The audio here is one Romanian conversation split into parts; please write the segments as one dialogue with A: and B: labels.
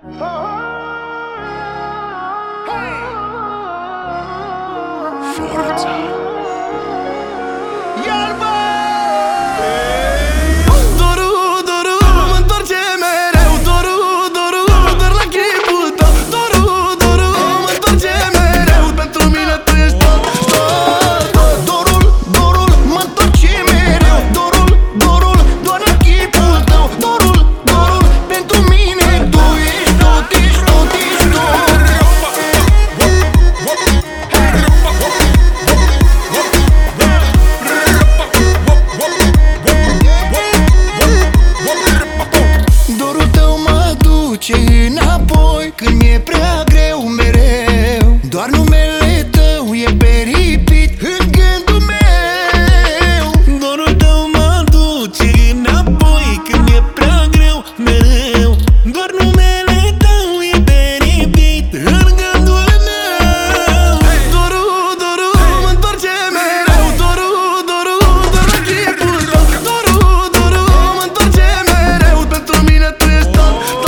A: Înapoi când mi-e prea greu mereu, doar numele tău e pe repeat în gândul meu.
B: Dorul tău mă duce înapoi când mi-e prea greu mereu, doar numele tău e pe repeat în gândul meu.
A: Dorul, dorul mă întoarce mereu, dorul, dorul, doar la chipul tău. Dorul, dorul mă întoarce mereu, pentru mine tu ești tot, tot.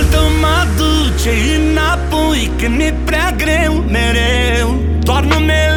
B: Înapoi când mi-e prea greu mereu, doar numele